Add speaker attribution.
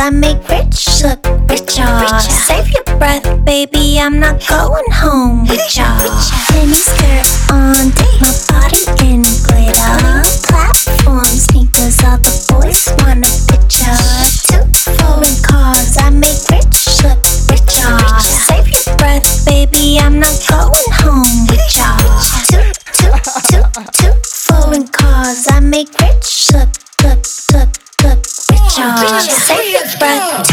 Speaker 1: I make rich look richer. Save your breath, baby, I'm not going home with ya. Mini skirt on date, my body in glitter. Platform sneakers, all the boys want a picture. 2 foreign cars, I make rich look richer. Save your breath, baby, I'm not going home with ya. Two foreign cars, I make rich look richer. Save your breath.